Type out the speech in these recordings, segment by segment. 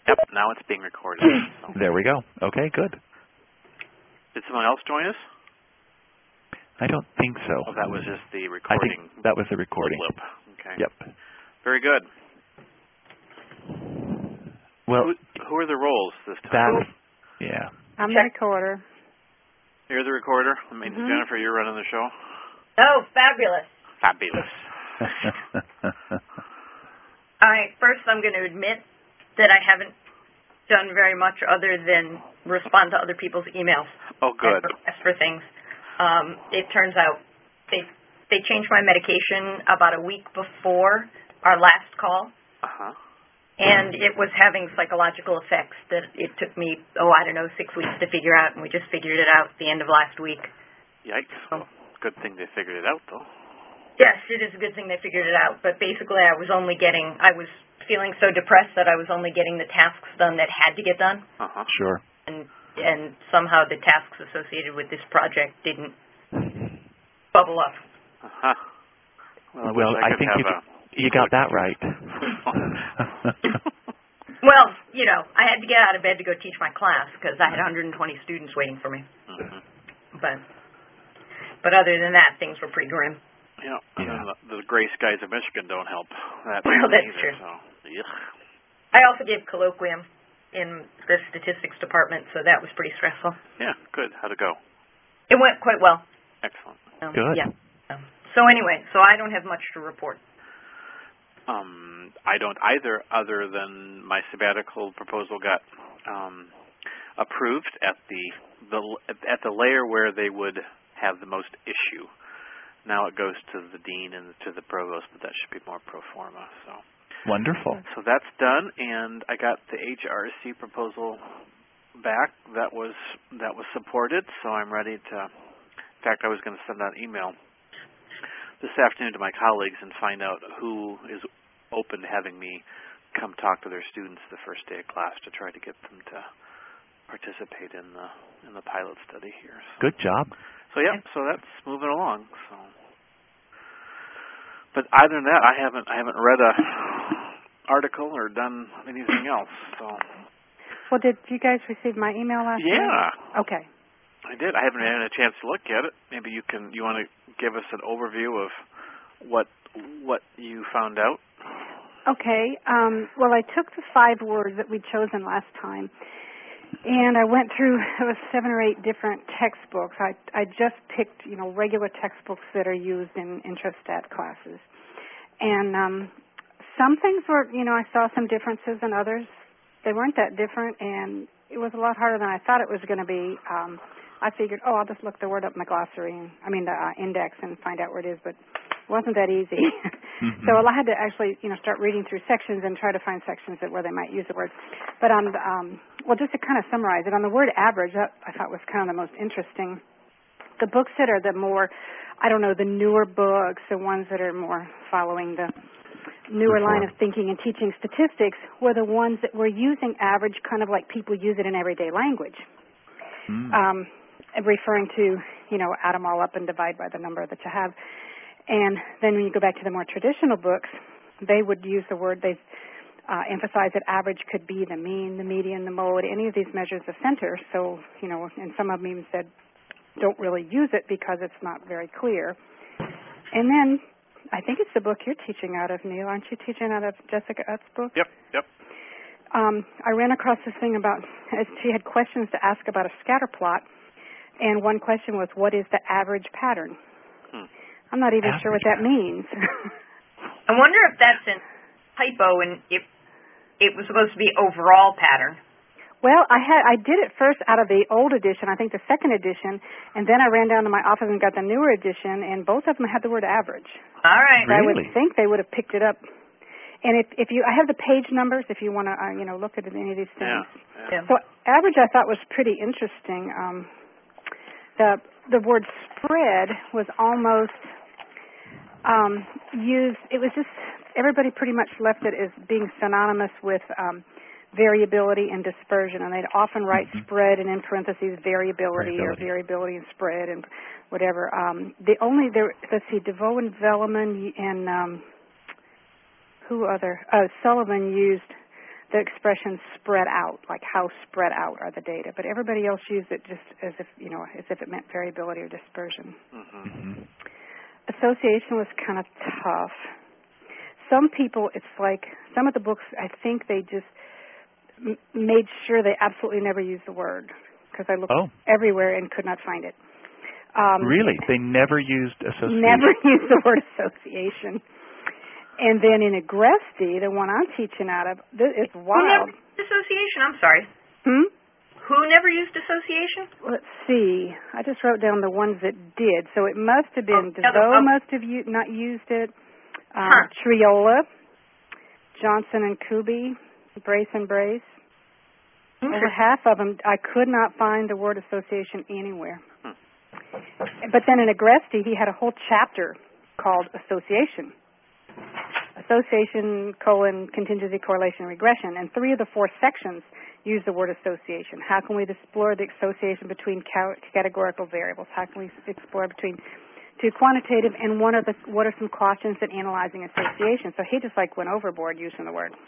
Yep, now it's being recorded. So. There we go. Okay, good. Did someone else join us? I don't think so. Oh, that was just the recording. I think that was the recording. Blip. Okay. Yep. Very good. Well, who are the roles this time? Yeah. I'm the recorder. You're the recorder? I mean, Jennifer, you're running the show? Oh, fabulous. Fabulous. All right, first I'm going to admit that I haven't done very much other than respond to other people's emails. Oh, good. And ask for things. It turns out they changed my medication about a week before our last call. Uh-huh. And it was having psychological effects that it took me, 6 weeks to figure out, and we just figured it out at the end of last week. Yikes. Well, good thing they figured it out, though. Yes, it is a good thing they figured it out, but basically I was feeling so depressed that I was only getting the tasks done that had to get done. Uh-huh. Sure. And somehow the tasks associated with this project didn't bubble up. Uh-huh. Well, I think you got that right. Well, I had to get out of bed to go teach my class because I had 120 students waiting for me. Mm-hmm. But other than that, things were pretty grim. Yeah. The gray skies of Michigan don't help. That's either, true. So, yeah. I also gave colloquium in the statistics department, so that was pretty stressful. Yeah, good. How'd it go? It went quite well. Excellent. Good. Yeah. So anyway, I don't have much to report. I don't either, other than my sabbatical proposal got approved at the layer where they would have the most issue. Now it goes to the dean and to the provost, but that should be more pro forma. So wonderful. So that's done, and I got the HRC proposal back. That was supported, so I'm ready to. In fact, I was going to send out an email this afternoon to my colleagues and find out who is open to having me come talk to their students the first day of class to try to get them to participate in the pilot study here. So. Good job. So so that's moving along. So, but other than that, I haven't read a article or done anything else. So. Well, did you guys receive my email last night? Yeah. Okay. I did. I haven't had a chance to look at it. Maybe you want to give us an overview of what you found out? Okay. Well, I took the 5 words that we'd chosen last time, and I went through 7 or 8 different textbooks. I just picked, regular textbooks that are used in Introstat classes. And some things were, I saw some differences, and others, they weren't that different, and it was a lot harder than I thought it was going to be. I figured, I'll just look the word up in the glossary, the index, and find out where it is, but it wasn't that easy. Mm-hmm. So I had to actually, start reading through sections and try to find sections where they might use the word. But just to kind of summarize it, on the word average, that I thought was kind of the most interesting. The books that are the more, the newer books, the ones that are more following the newer line of thinking and teaching statistics, were the ones that were using average kind of like people use it in everyday language. Mm. Referring to, add them all up and divide by the number that you have. And then when you go back to the more traditional books, they would use the word, they emphasize that average could be the mean, the median, the mode, any of these measures of center. So, and some of them even said don't really use it because it's not very clear. And then I think it's the book you're teaching out of, Neil. Aren't you teaching out of Jessica Utt's book? Yep. I ran across this thing about, she had questions to ask about a scatter plot. And one question was, what is the average pattern? I'm not even sure what that means. I wonder if that's a typo and if it was supposed to be overall pattern. Well, I did it first out of the old edition, I think the second edition, and then I ran down to my office and got the newer edition, and both of them had the word average. All right. Really? I would think they would have picked it up. And if you, I have the page numbers if you want to, look at any of these things. Yeah. So average I thought was pretty interesting. The word spread was almost used, it was just, everybody pretty much left it as being synonymous with variability and dispersion, and they'd often write spread and in parentheses variability or variability and spread and whatever. DeVoe and Velleman and Sullivan used the expression spread out, like how spread out are the data. But everybody else used it just as if, as if it meant variability or dispersion. Mm-hmm. Association was kind of tough. Some people, it's like, some of the books, I think they just made sure they absolutely never used the word, because I looked everywhere and could not find it. Really? They never used association? Never used the word association. And then in Agresti, the one I'm teaching out of, it's wild. Who never used association? I'm sorry. Who never used association? Let's see. I just wrote down the ones that did. So it must have been DeVoe must have not used it. Triola, Johnson and Kuby, Brace and Brace. Over half of them, I could not find the word association anywhere. But then in Agresti, he had a whole chapter called Association. Association, contingency, correlation, regression. And 3 of the 4 sections use the word association. How can we explore the association between categorical variables? How can we explore between 2 quantitative? And what are some cautions in analyzing association? So he just went overboard using the word.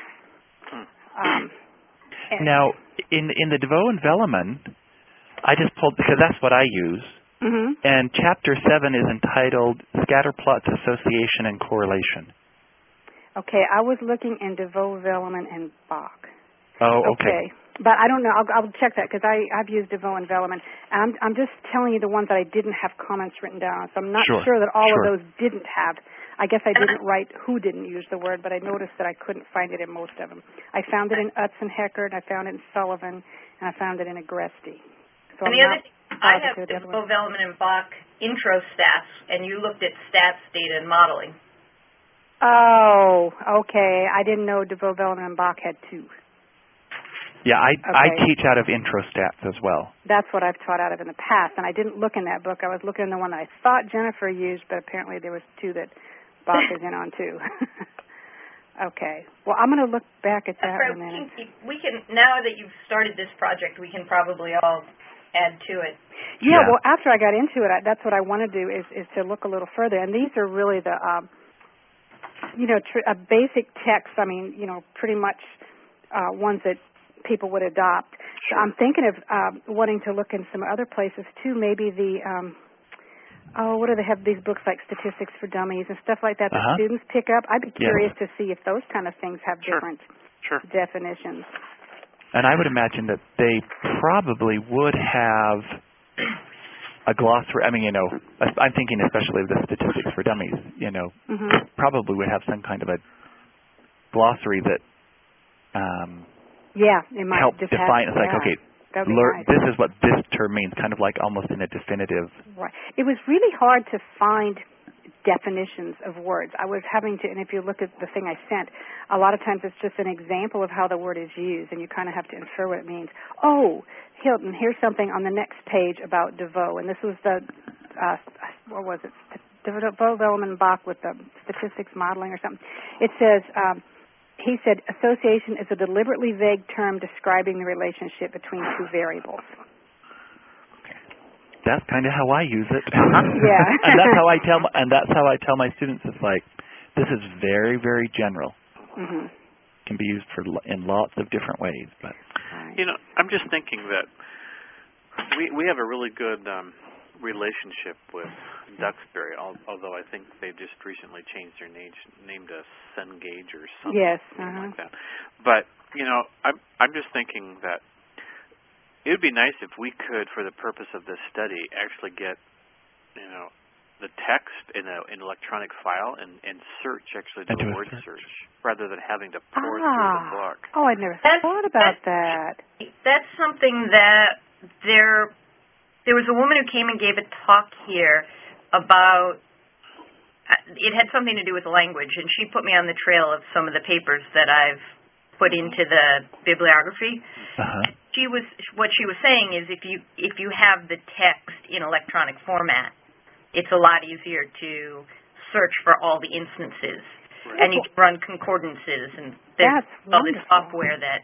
Now, in the DeVoe and Velleman, I just pulled, because that's what I use, and Chapter 7 is entitled Scatterplots, Association, and Correlation. Okay, I was looking in DeVoe, Velleman, and Bach. Oh, okay. But I don't know. I'll check that, because I've used DeVoe and Velleman. And I'm just telling you the ones that I didn't have comments written down. So I'm not sure that all of those didn't have. I guess I didn't write who didn't use the word, but I noticed that I couldn't find it in most of them. I found it in Utz and Heckert, I found it in Sullivan, and I found it in Agresti. So and the other thing, I have DeVoe, Velleman, and Bach intro stats, and you looked at stats, data, and modeling. Oh, okay. I didn't know DeVoe, Velleman, and Bach had 2. Yeah, I teach out of intro stats as well. That's what I've taught out of in the past, and I didn't look in that book. I was looking in the one that I thought Jennifer used, but apparently there was 2 that Bach is in on too. Okay. Well, I'm going to look back at that in a minute. We can, now that you've started this project, we can probably all add to it. Yeah. Well, after I got into it, that's what I want to do is to look a little further. And these are really the, a basic text. I mean, pretty much ones that people would adopt. So I'm thinking of wanting to look in some other places too. Maybe the what do they have, these books like Statistics for Dummies and stuff like that students pick up? I'd be curious to see if those kind of things have different definitions. And I would imagine that they probably would have a glossary. I mean, I'm thinking especially of the Statistics for Dummies, probably would have some kind of a glossary that it might help just define. It's like, okay, nice. This is what this term means, kind of like almost in a definitive. Right. It was really hard to find definitions of words. I was having to, and if you look at the thing I sent, a lot of times it's just an example of how the word is used, and you kind of have to infer what it means. Oh, Hilton, here's something on the next page about DeVoe, and this was the, what was it, DeVoe, Velleman, Bach with the statistics modeling or something. It says, he said, association is a deliberately vague term describing the relationship between 2 variables. Okay. That's kind of how I use it. Yeah. And that's how I tell my students. It's like, this is very, very general. Can be used in lots of different ways. But I'm just thinking that we have a really good relationship with Duxbury, although I think they just recently changed their name to Cengage or something, like that. But I'm just thinking that it would be nice if we could, for the purpose of this study, actually get the text in an electronic file and search, actually do a word search rather than having to pour through the book. Oh, I never thought about that. That's something that there was a woman who came and gave a talk here about, it had something to do with language, and she put me on the trail of some of the papers that I've put into the bibliography. What she was saying is if you have the text in electronic format, it's a lot easier to search for all the instances, and you can run concordances, and there's all this software that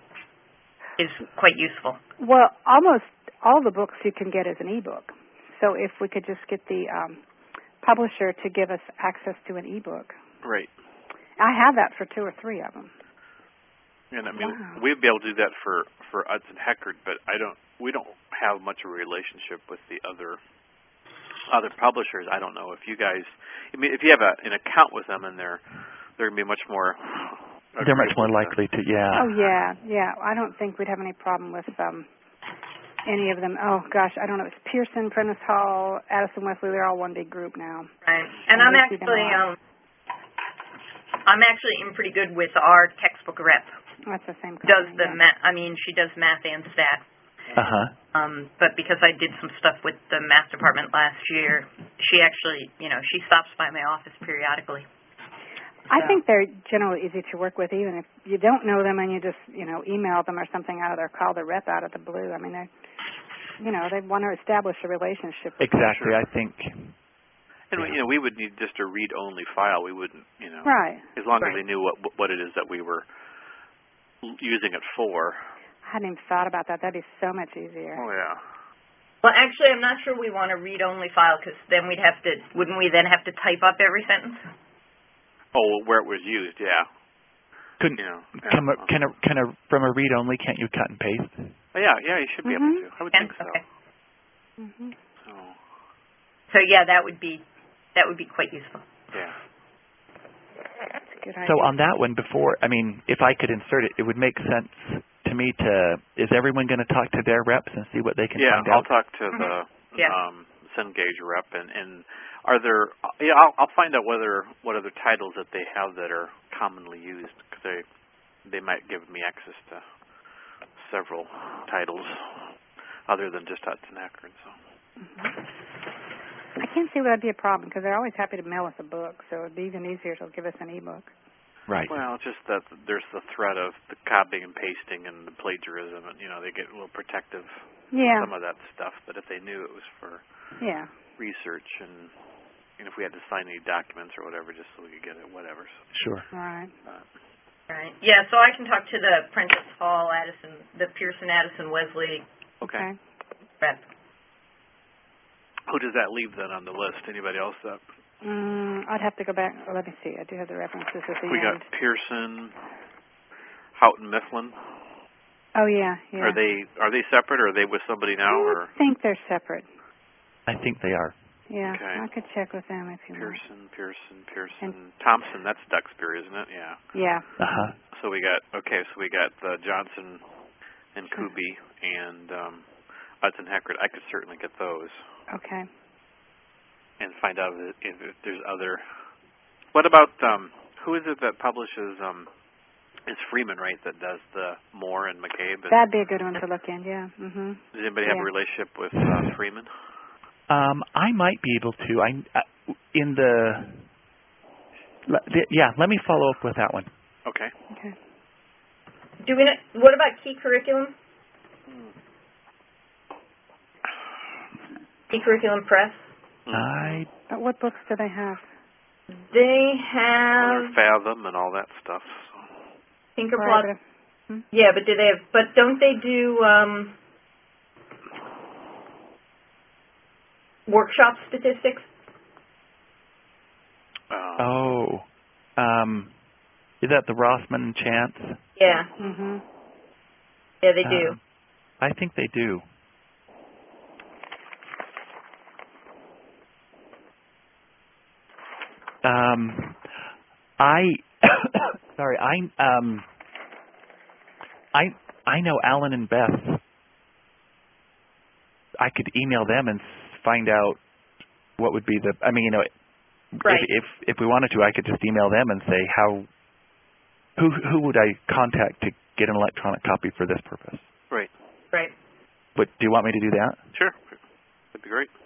is quite useful. Well, almost all the books you can get as an e-book. So if we could just get the publisher to give us access to an e-book. Right. I have that for 2 or 3 of them. And I mean, wow. we'd be able to do that for Hudson Heckard, but we don't have much of a relationship with the other publishers. I don't know if you guys, I mean, if you have an account with them, and they're going to be much more. They're much more likely to, yeah. Oh yeah. I don't think we'd have any problem with any of them. Oh gosh, I don't know. It's Pearson, Prentice Hall, Addison Wesley. They're all one big group now. Right. And I'm actually in pretty good with our textbook rep. That's the same company. Does the she does math and stat. But because I did some stuff with the math department last year, she actually, she stops by my office periodically. I think they're generally easy to work with, even if you don't know them and you just, email them or something out of their call the rep out of the blue. I mean, they want to establish a relationship with Exactly, them. I think. And we would need just a read-only file. We wouldn't, Right. as long as they knew what it is that we were using it for. I hadn't even thought about that. That'd be so much easier. Oh yeah. Well, actually, I'm not sure we want a read-only file, because then wouldn't we then have to type up every sentence? Oh, where it was used, yeah. Couldn't can a from a read-only, can't you cut and paste? Oh, yeah, you should be able to. I would think so. Okay. Mm-hmm. So yeah, that would be quite useful. Yeah. That's a good idea. So on that one, if I could insert it, it would make sense to me is everyone going to talk to their reps and see what they can find out? Yeah, I'll talk to the Cengage rep, and are there, I'll find out what other titles that they have that are commonly used, because they might give me access to several titles other than just Hudson Heckard. So. I can't see why that'd be a problem, because they're always happy to mail us a book, so it'd be even easier to give us an e-book. Right. Well, just that there's the threat of the copying and pasting and the plagiarism, and they get a little protective of some of that stuff. But if they knew it was for research, and if we had to sign any documents or whatever, just so we could get it, whatever. So. Sure. Right. Right. Yeah. So I can talk to the Prentice Hall, the Pearson, Addison Wesley. Okay. Rep. Who does that leave then on the list? Anybody else that? I'd have to go back. Well, let me see. I do have the references at the We end. got Pearson, Houghton Mifflin. Oh yeah. Are they separate, or are they with somebody now? I think they're separate. I think they are. Yeah, okay. I could check with them if you want. Pearson. Thompson, that's Duxbury, isn't it? Yeah. Yeah. So we got Johnson and Kuby and Hudson Heckard. I could certainly get those. Okay. And find out if there's other. What about who is it that publishes? It's Freeman, right? That does the Moore and McCabe. That'd be a good one to look in. Yeah. Mhm. Does anybody have a relationship with Freeman? I might be able to. Let me follow up with that one. Okay. Okay. What about Key Curriculum? Key Curriculum Press. But what books do they have? They have Fathom and all that stuff. So. Tinkerplot. Yeah, but do they have? But don't they do workshop statistics? Is that the Rossman and Chance? Yeah. Mhm. Yeah, they do. I think they do. I know Alan and Beth. I could email them and find out what would be right. if we wanted to, I could just email them and say who would I contact to get an electronic copy for this purpose? Right. Right. But do you want me to do that? Sure. That'd be great.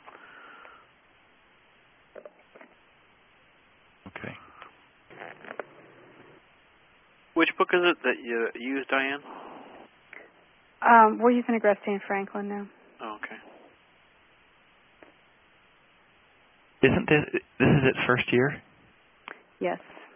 Okay. Which book is it that you use, Diane? We're using Agreste and Franklin now. Oh, okay. Isn't this is its first year? Yes.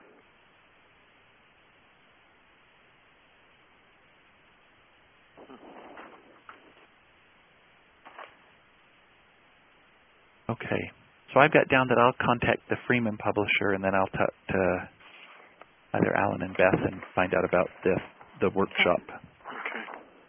Okay. So I've got down that I'll contact the Freeman publisher, and then I'll talk to either Alan and Beth and find out about this. the workshop. Okay.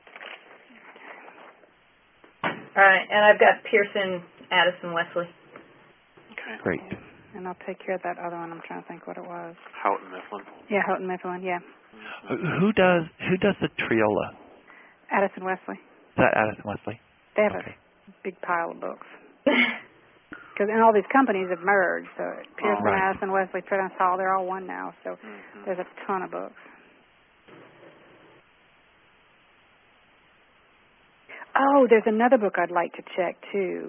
All right, and I've got Pearson, Addison, Wesley. Okay. Great. And I'll take care of that other one. I'm trying to think what it was. Houghton Mifflin. Yeah, Houghton Mifflin. Yeah. Who does the Triola? Addison Wesley. Is that Addison Wesley? They have a big pile of books. Because and all these companies have merged. So Pearson, right. Addison Wesley, Trident Hall, they're all one now. So there's a ton of books. Oh, there's another book I'd like to check too.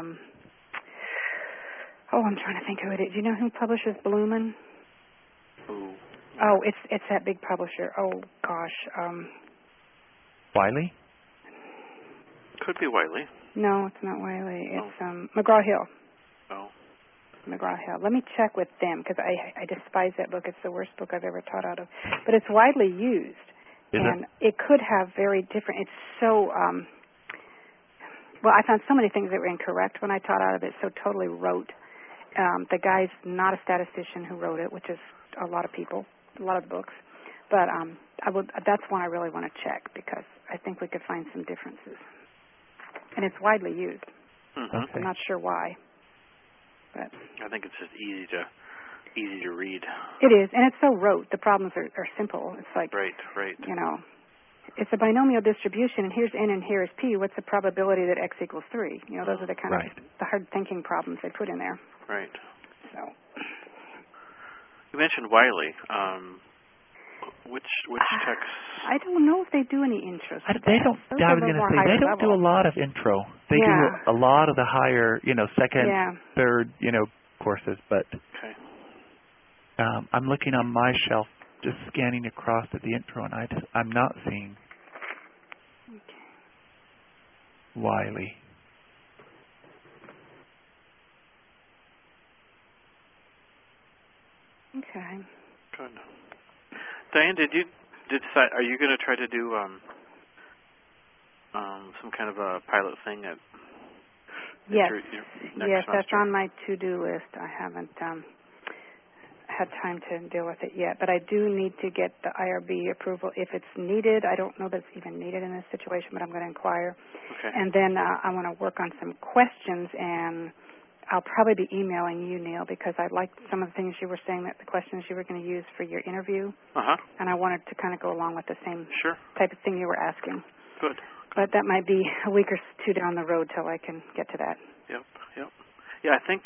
I'm trying to think who it is. Do you know who publishes Bloomin'? Ooh. Oh, it's that big publisher. Oh gosh. Wiley? Could be Wiley. No, it's not Wiley. It's McGraw-Hill. Oh. McGraw-Hill. Let me check with them because I despise that book. It's the worst book I've ever taught out of. But it's widely used. And it could have very different. It's so. Well, I found so many things that were incorrect when I taught out of it. So totally rote. The guy's not a statistician who wrote it, which is a lot of people, a lot of the books. But that's one I really want to check because I think we could find some differences. And it's widely used. Mm-hmm. I'm not sure why. But I think it's just easy to read. It is, and it's so rote. The problems are simple. It's like, right. It's a binomial distribution, and here's n and here is p. What's the probability that x equals 3? Those are the kind of the hard thinking problems they put in there. Right. So. You mentioned Wiley. Which text? I don't know if they do any intros. They don't. I was going to say they don't do a lot of intro. They do a lot of the higher, second, third, courses. But I'm looking on my shelf, just scanning across at the intro, and I'm not seeing Wiley. Okay. Good. Diane, did you decide? Are you going to try to do some kind of a pilot thing at? Yes. Next that's on my to-do list. I haven't had time to deal with it yet, but I do need to get the IRB approval if it's needed. I don't know that it's even needed in this situation, but I'm going to inquire. Okay. And then I want to work on some questions, and I'll probably be emailing you, Neil, because I liked some of the things you were saying, that the questions you were going to use for your interview. And I wanted to kind of go along with the same type of thing you were asking. Good. But that might be a week or two down the road till I can get to that. Yep. Yeah, I think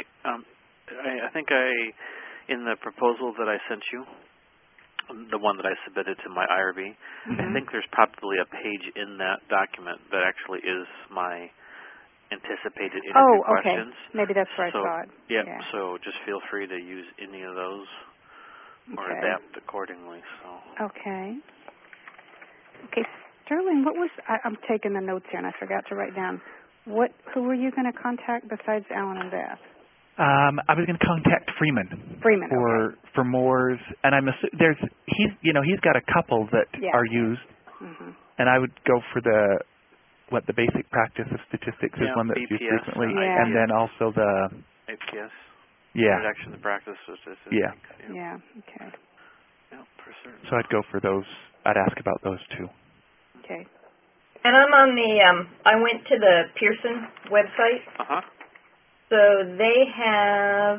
in the proposal that I sent you, the one that I submitted to my IRB, I think there's probably a page in that document that actually is my anticipated interview questions. Maybe that's where I saw it. Yeah, so just feel free to use any of those or adapt accordingly. Okay, Sterling, what was I'm taking the notes here and I forgot to write down. Who were you going to contact besides Alan and Beth? I was going to contact Freeman for Moore's, and he's got a couple that are used, and I would go for the basic practice of statistics is one that's used frequently, and then also the APS. Introduction to practice of statistics. Yeah. Okay. Yeah, for certain. So I'd go for those. I'd ask about those too. Okay. And I'm on I went to the Pearson website. So they have,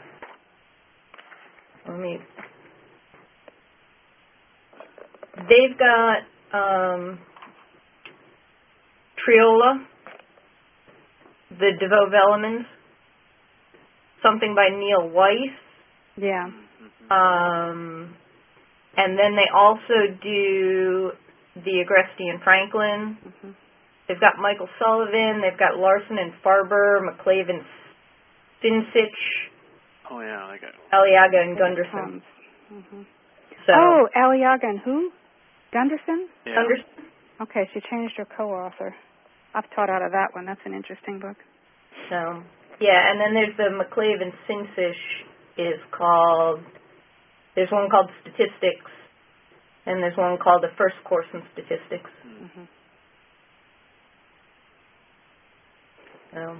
they've got Triola, the DeVoe-Vellemans, something by Neil Weiss. Yeah. And then they also do the Agresti and Franklin. They've got Michael Sullivan. They've got Larson and Farber, McClave and Sinsich. Oh, yeah. I got Aliaga and Gunderson. So, Aliaga and who? Gunderson? Yeah. Gunderson. Okay, she changed her co-author. I've taught out of that one. That's an interesting book. So, and then there's the McClave and Sinsich there's one called Statistics, and there's one called The First Course in Statistics. So,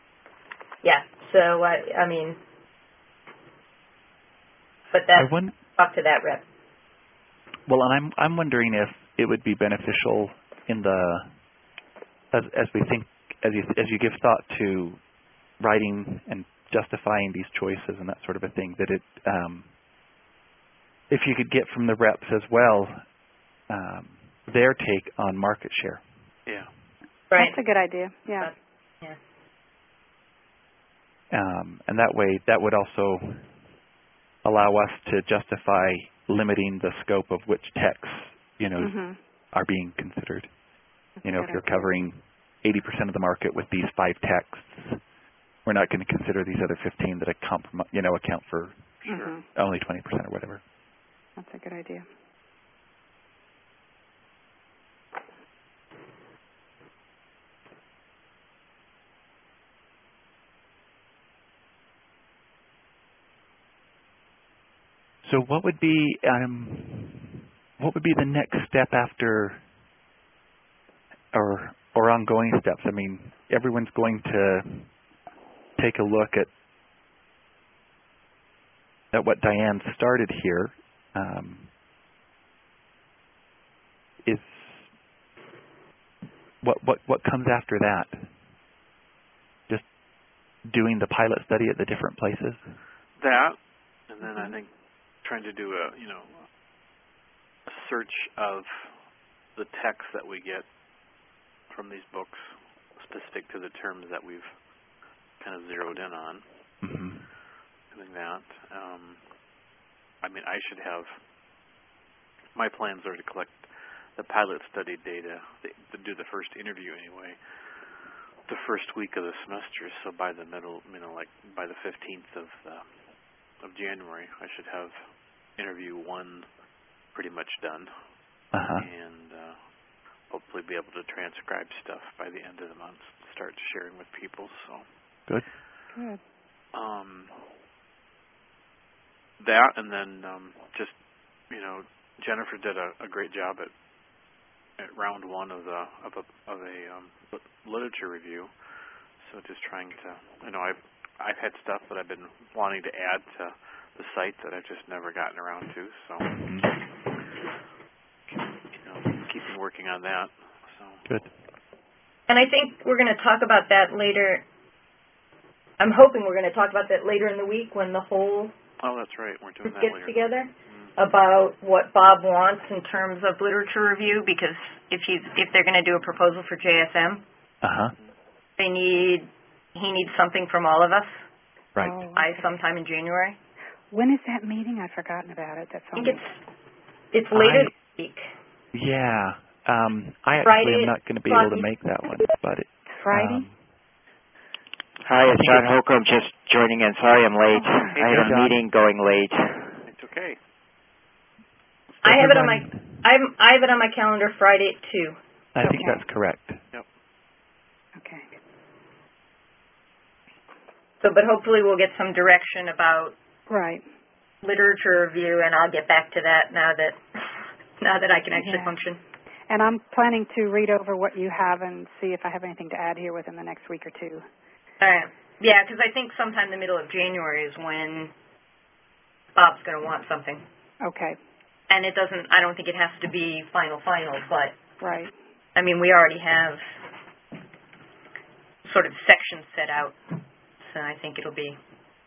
so I mean, but that's talk to that rep. Well, and I'm wondering if it would be beneficial in the as we think as you give thought to writing and justifying these choices and that sort of a thing, that it if you could get from the reps as well their take on market share. Yeah. Right. That's a good idea. Yeah. Yeah. And that way, that would also allow us to justify limiting the scope of which texts, are being considered. If you're covering 80% of the market with these 5 texts, we're not going to consider these other 15 that account for only 20% or whatever. That's a good idea. So what would be the next step after, or ongoing steps? I mean, everyone's going to take a look at what Diane started here. Is what comes after that? Just doing the pilot study at the different places? That, and then I think trying to do a search of the text that we get from these books specific to the terms that we've kind of zeroed in on. Doing that. I should have, my plans are to collect the pilot study data, to do the first interview anyway, the first week of the semester. So by the middle, by the 15th of January, I should have interview 1 pretty much done, and hopefully be able to transcribe stuff by the end of the month, start sharing with people. So good. That, and then just Jennifer did a great job at round 1 of a literature review. So just trying to, I've had stuff that I've been wanting to add to the site that I've just never gotten around to. So keeping working on that. So good. And I think we're going to talk about that later. I'm hoping we're going to talk about that later in the week when the whole that's right. We're doing that gets later. Together about what Bob wants in terms of literature review, because if they're going to do a proposal for JSM, he needs something from all of us. Right. By sometime in January. When is that meeting? I've forgotten about it. I think it's later this week. Yeah. I Friday, am not going to be able to make that one, but Friday. Hi, it's John Holcomb just joining in. Sorry I'm late. I had a meeting going late. It's okay. I have it on my calendar Friday at 2. I think that's correct. Yep. Okay. So, but hopefully we'll get some direction about literature review, and I'll get back to that now that I can actually function. And I'm planning to read over what you have and see if I have anything to add here within the next week or 2. All right. Yeah, because I think sometime in the middle of January is when Bob's going to want something. Okay. And I don't think it has to be final, but right. We already have sort of sections set out, so I think it'll be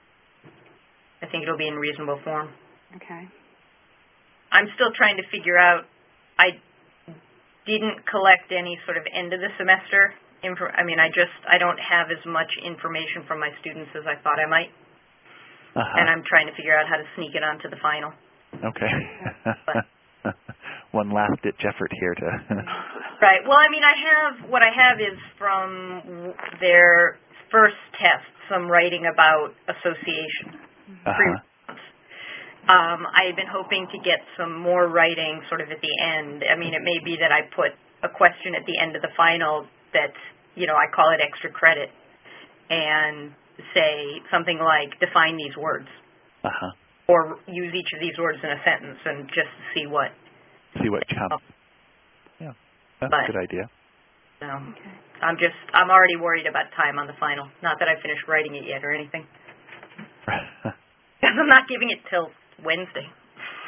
in reasonable form. Okay. I'm still trying to figure out. I didn't collect any sort of end of the semester. I don't have as much information from my students as I thought I might, and I'm trying to figure out how to sneak it onto the final. Okay. One last ditch effort here to. Right. Well, what I have is from their first test, some writing about association. I had been hoping to get some more writing sort of at the end. It may be that I put a question at the end of the final that, I call it extra credit and say something like, define these words. Or use each of these words in a sentence and just see what comes. Yeah, that's a good idea. Okay. I'm already worried about time on the final. Not that I finished writing it yet or anything. Because I'm not giving it till Wednesday.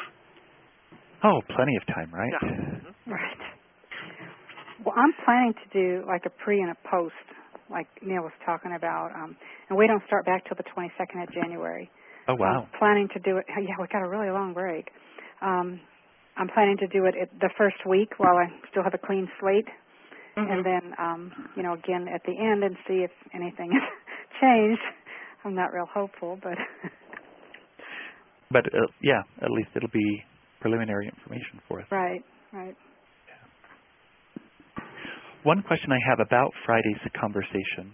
Oh, plenty of time, right? Yeah. Mm-hmm. Right. Well, I'm planning to do like a pre and a post, like Neil was talking about, and we don't start back till the 22nd of January. Oh, wow. I'm planning to do it. Yeah, we got a really long break. I'm planning to do it the first week while I still have a clean slate, and then, again at the end and see if anything has changed. I'm not real hopeful, but. But yeah, at least it'll be preliminary information for us. Right. Yeah. One question I have about Friday's conversation,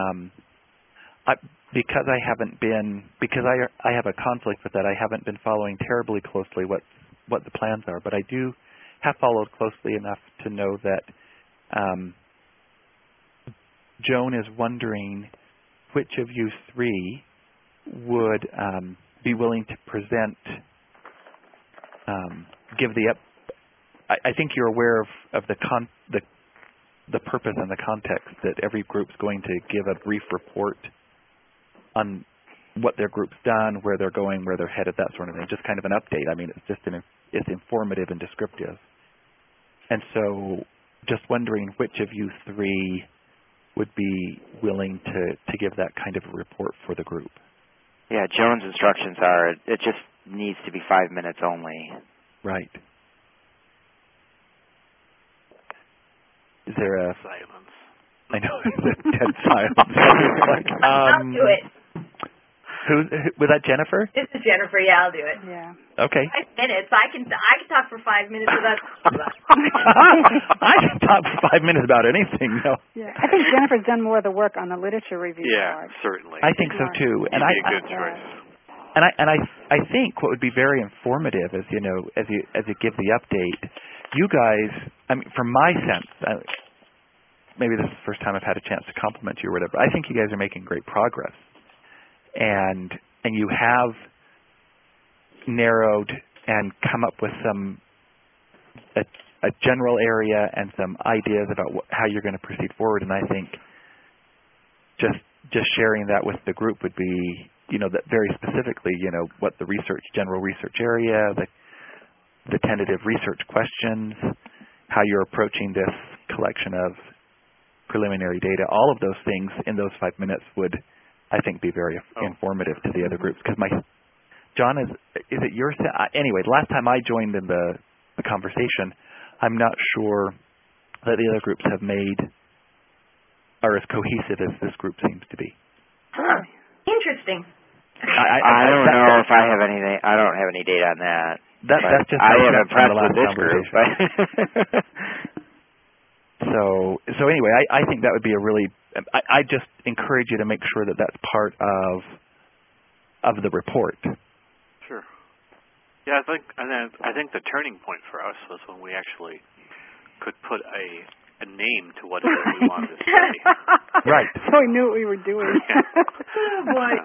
because I have a conflict with that, I haven't been following terribly closely what the plans are, but I do have followed closely enough to know that Joan is wondering which of you three would be willing to present, give the up. I think you're aware of the purpose and the context that every group's going to give a brief report on what their group's done, where they're going, where they're headed, that sort of thing. Just kind of an update. I mean, it's just it's informative and descriptive. And so, just wondering which of you three would be willing to give that kind of a report for the group. Yeah, Joan's instructions are it just needs to be 5 minutes only. Right. Is there a silence? I know it's a dead silence. I'll do it. Who was that? Jennifer? This is Jennifer. Yeah, I'll do it. Yeah. Okay. 5 minutes. I can talk for 5 minutes without. I can talk for 5 minutes about anything. No. Yeah. I think Jennifer's done more of the work on the literature review. Yeah, part. certainly. I think so too. And You'd be a good choice. And I think what would be very informative is, as you give the update, you guys, I mean, from my sense, maybe this is the first time I've had a chance to compliment you or whatever, I think you guys are making great progress. And you have narrowed and come up with a general area and some ideas about how you're going to proceed forward. And I think just sharing that with the group would be, that very specifically, what the general research area, the tentative research questions, how you're approaching this collection of preliminary data, all of those things in those 5 minutes would, I think, be very informative to the other groups. Because John, is it your anyway? The last time I joined in the conversation, I'm not sure that the other groups are as cohesive as this group seems to be. Huh. Interesting. I don't know if I have anything. I don't have any data on that. That's just I am impressed the last with this group. So anyway, I think that would be a really. I just encourage you to make sure that that's part of the report. Sure. Yeah, I think the turning point for us was when we actually could put a name to what it is we wanted to say. Right. So we knew what we were doing. Oh boy.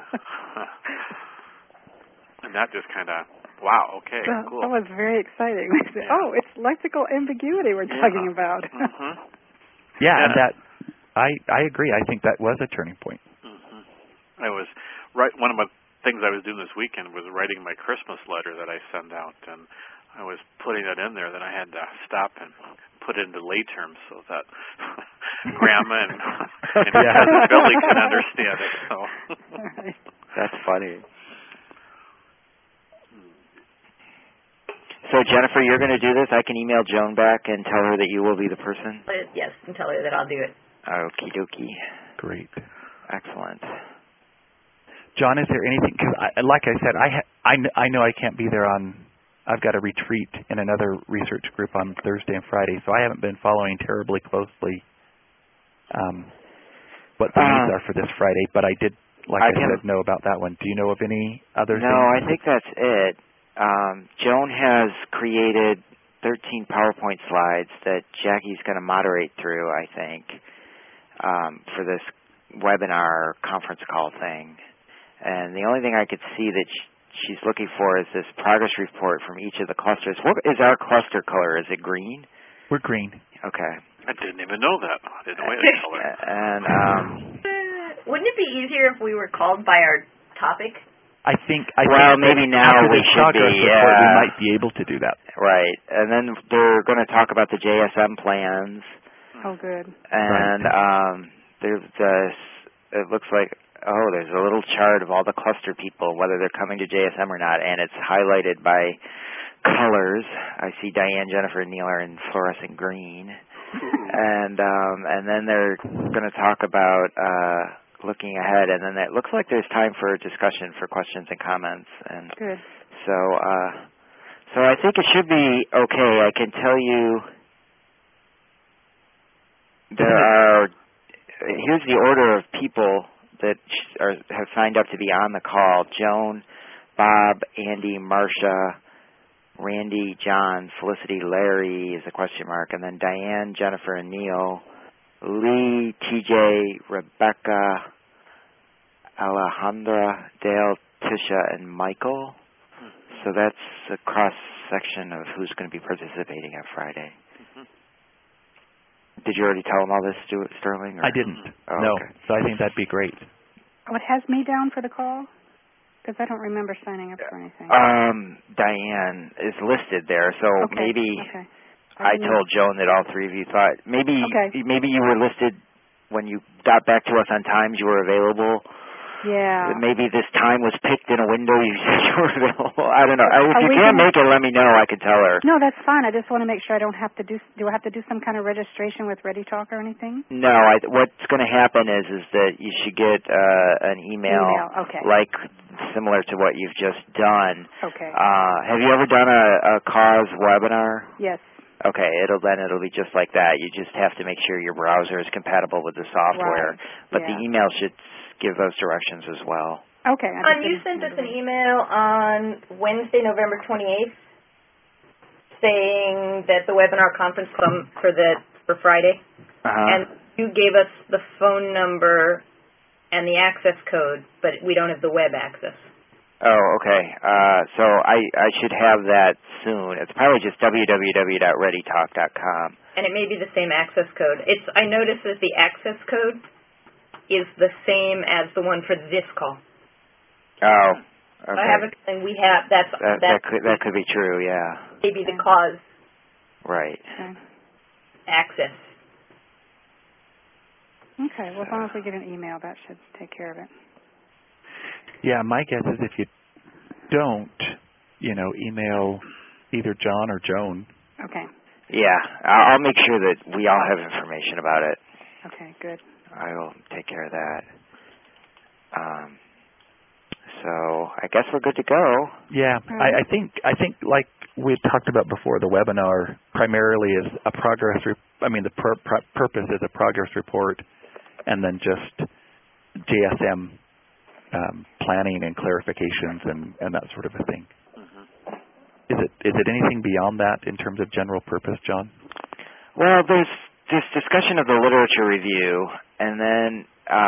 And that just kind of, wow, okay, cool. That was very exciting. We said, it's lexical ambiguity we're talking about. Mm-hmm. Yeah, and that I agree. I think that was a turning point. Mm-hmm. One of my things I was doing this weekend was writing my Christmas letter that I send out, and I was putting that in there. Then I had to stop and put it into lay terms so that Grandma and Billy can understand it. So that's funny. So Jennifer, you're going to do this. I can email Joan back and tell her that you will be the person. Yes, and tell her that I'll do it. Okie dokie. Great. Excellent. John, is there anything? Because, like I said, I know I can't be there I've got a retreat in another research group on Thursday and Friday, so I haven't been following terribly closely what the needs are for this Friday. But I did, I said, know about that one. Do you know of any other things? No, I think that's it. Joan has created 13 PowerPoint slides that Jackie's going to moderate through, I think, for this webinar conference call thing. And the only thing I could see that she's looking for is this progress report from each of the clusters. What is our cluster color? Is it green? We're green. Okay. I didn't even know that. I didn't know the color. And wouldn't it be easier if we were called by our topic? I think maybe now after we this should progress be. report, we might be able to do that. Right, and then they're going to talk about the JSM plans. Oh, good. And it looks like there's a little chart of all the cluster people, whether they're coming to JSM or not, and it's highlighted by colors. I see Diane, Jennifer, and Neil are in fluorescent green. And then they're going to talk about looking ahead, and then it looks like there's time for discussion, for questions and comments. And good. So I think it should be okay. I can tell you here's the order of people that have signed up to be on the call: Joan, Bob, Andy, Marcia, Randy, John, Felicity, Larry is a question mark, and then Diane, Jennifer, and Neil, Lee, TJ, Rebecca, Alejandra, Dale, Tisha, and Michael. So that's a cross-section of who's going to be participating on Friday. Did you already tell them all this, Sterling? Or? I didn't. Oh, no. Okay. So I think that'd be great. Oh, it has me down for the call? Because I don't remember signing up for anything. Diane is listed there, so maybe Okay. I told Joan that all three of you thought maybe you were listed when you got back to us on times you were available. Yeah. Maybe this time was picked in a window you said you were available. I don't know. If you can't make it, let me know. I can tell her. No, that's fine. I just want to make sure I don't have to do I have to do some kind of registration with ReadyTalk or anything? No, what's going to happen is that you should get an email. Like similar to what you've just done. Okay. Have you ever done a cause webinar? Yes. Okay, it'll be just like that. You just have to make sure your browser is compatible with the software. Right. But the email should give those directions as well. Okay. You sent us an email on Wednesday, November 28th, saying that the webinar conference for Friday, and you gave us the phone number and the access code, but we don't have the web access. Oh, okay. So I should have that soon. It's probably just www.readytalk.com. And it may be the same access code. I noticed that the access code is the same as the one for this call. Oh, okay. I have a feeling we have that could be true. Yeah. Maybe the cause. Right. Okay. Access. Okay. Well, as long as we get an email, that should take care of it. Yeah, my guess is if you don't, email either John or Joan. Okay. Yeah, I'll make sure that we all have information about it. Okay, good. I will take care of that. So I guess we're good to go. Yeah, I think like we talked about before, the webinar primarily is a progress. The purpose is a progress report, and then just JSM planning and clarifications and that sort of a thing. Is it anything beyond that in terms of general purpose, John? Well, there's this discussion of the literature review, and then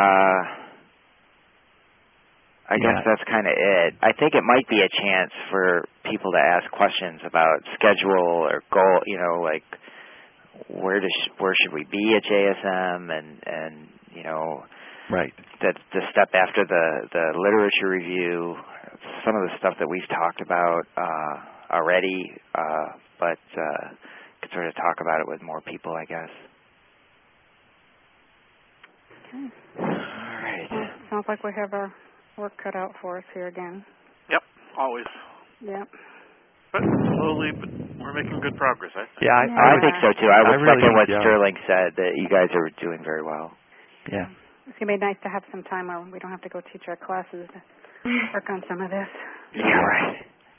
I guess that's kind of it. I think it might be a chance for people to ask questions about schedule or goal, like where should we be at JSM, and right. The step after the literature review, some of the stuff that we've talked about already, but could sort of talk about it with more people, I guess. Okay. All right. Well, sounds like we have our work cut out for us here again. Yep, always. Yep. But slowly, but we're making good progress, I think. Yeah, I think so too. I would really second what think, Sterling said, that you guys are doing very well. Yeah. It's going to be nice to have some time where we don't have to go teach our classes to work on some of this. Yeah, right.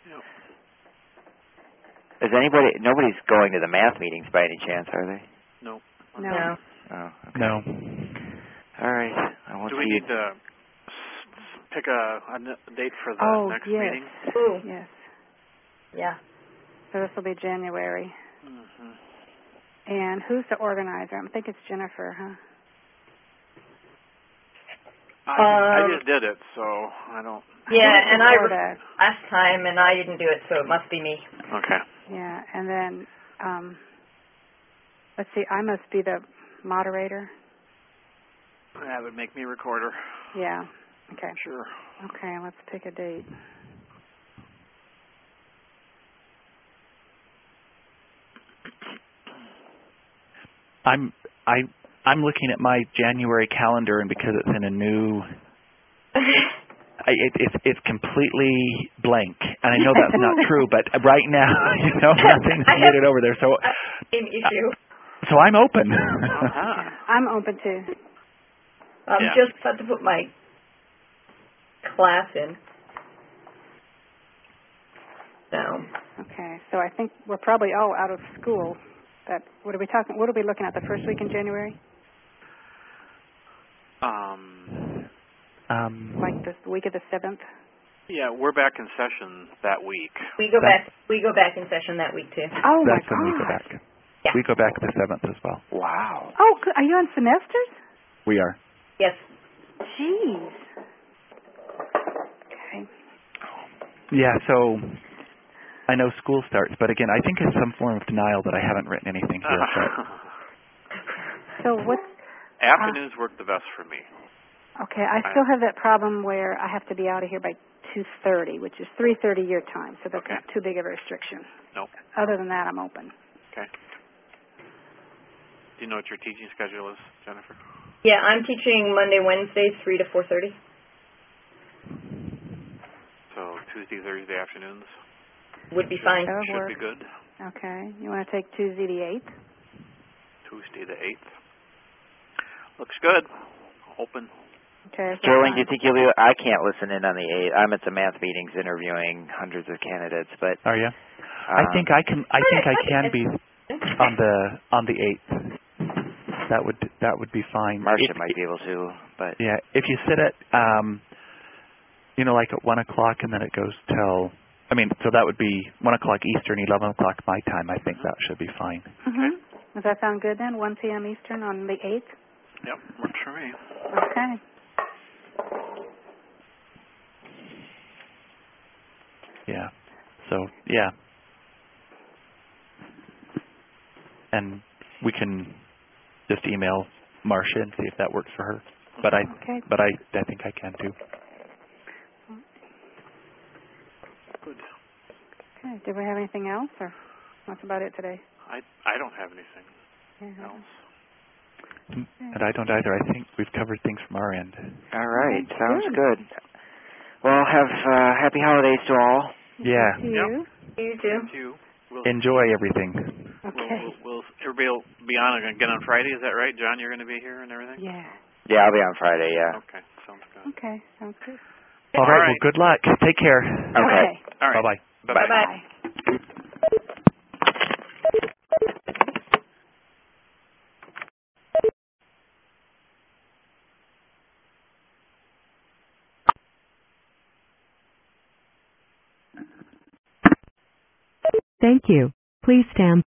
Yep. Nobody's going to the math meetings by any chance, are they? No. No. Oh, okay. No. All right. Do we need to pick a date for the next meeting? Ooh. Yes. Yeah. So this will be January. Mm-hmm. And who's the organizer? I think it's Jennifer, huh? I just did it, so I don't. Yeah, and I last time, and I didn't do it, so it must be me. Okay. Yeah, and then let's see. I must be the moderator. That would make me recorder. Yeah. Okay. Sure. Okay, let's pick a date. I'm looking at my January calendar, and because it's in a new, it's completely blank. And I know that's not true, but right now, nothing's made it over there. So same issue. So I'm open. I'm open too. Just about to put my class in. So. Okay, so I think we're probably all out of school. What are we talking? What are we looking at? The first week in January? Like the week of the 7th. Yeah, we're back in session that week. We go back in session that week too. Oh my That's when we go back. Yeah. We go back the 7th as well. Wow. Oh, are you on semesters? We are. Yes. Jeez. Okay. Yeah, so I know school starts, but again, I think it's some form of denial that I haven't written anything here. So what? Afternoons work the best for me. Okay, I still have that problem where I have to be out of here by 2:30, which is 3:30 your time, so that's not too big of a restriction. Nope. Other than that, I'm open. Okay. Do you know what your teaching schedule is, Jennifer? Yeah, I'm teaching Monday, Wednesdays, 3 to 4:30. So Tuesday, Thursday afternoons? Would be fine. Should be good. Okay. You want to take Tuesday the 8th? Tuesday the 8th. Looks good. Open. Okay. Jolene, do you think you'll be? I can't listen in on the 8th. I'm at the math meetings interviewing hundreds of candidates, but. Are you? I think I can. I think I can be on the 8th. That would be fine. Marcia might be able to, but yeah, if you sit at like at 1 o'clock and then it goes till. So that would be 1 o'clock Eastern, 11 o'clock my time. I think that should be fine. Mm-hmm. Does that sound good then? 1 p.m. Eastern on the 8th? Yep, works for me. Okay. Yeah. So, yeah. And we can just email Marcia and see if that works for her. But I think I can too. Good. Okay. Did we have anything else, or that's about it today? I don't have anything else. And I don't either. I think we've covered things from our end. All right. Sounds good. Well, have happy holidays to all. Yeah. To you. You too. Thank you. Enjoy everything. Okay. Everybody will be on again on Friday. Is that right, John? You're going to be here and everything? Yeah. Yeah, I'll be on Friday. Yeah. Okay. Sounds good. Okay. Sounds good. All right. Well, good luck. Take care. Okay. All right. Bye-bye. Bye-bye. Thank you. Please stand